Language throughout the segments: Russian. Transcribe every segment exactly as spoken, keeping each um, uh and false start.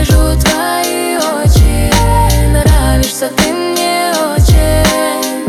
Вижу твои очи, нравишься ты мне очень,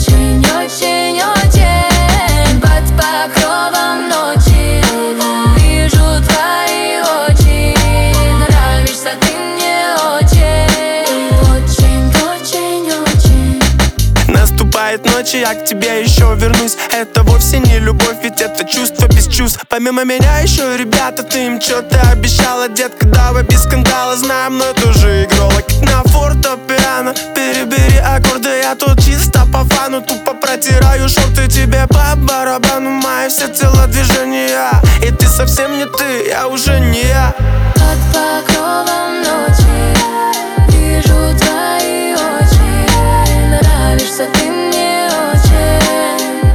очень-очень-очень. Под покровом ночи вижу твои очи, нравишься ты мне очень, очень-очень-очень. Наступает ночь, и я к тебе еще вернусь. Это вовсе не любовь, ведь это чувство без чувств. Помимо меня еще ребята, ты им что-то обещала, детка, давай без скандала. Знаем, но это уже играла на фортепиано. Перебери аккорды, я тут чисто по фану. Тупо протираю шорты тебе по барабану. Мои все телодвижения, и ты совсем не ты, я уже не я. Под покровом ночи вижу твои очи, нравишься ты мне очень,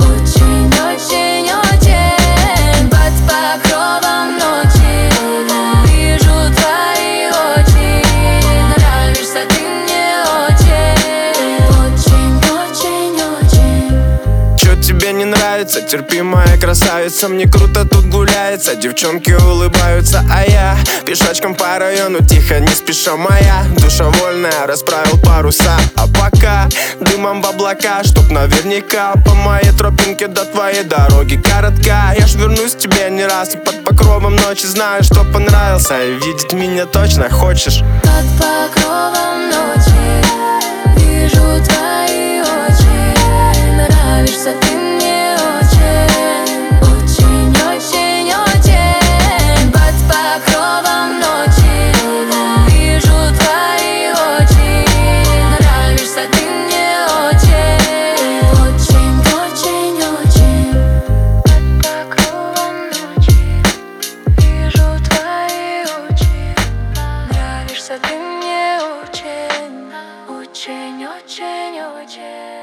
очень-очень-очень. Под покровом ночи вижу твои очи, нравишься ты мне очень, очень-очень-очень. Чё тебе не нравится? Терпи, моя красавица. Мне круто тут гуляется, девчонки улыбаются, а я пешочком по району тихо, не спеша. Моя душа вольная, расправил паруса. А пока дымом в облака, чтоб наверняка по моей тропинке до твоей дороги коротка. Я ж вернусь к тебе не раз, и под покровом ночи знаю, что понравился, и видеть меня точно хочешь. Под покровом ночи вижу твои очи, нравишься ты мне очень, очень-очень-очень. Под покровом ночи вижу твои очи, нравишься ты мне очень, очень-очень-очень. Под покровом ночи вижу твои очи, нравишься ты мне очень, очень-очень-очень.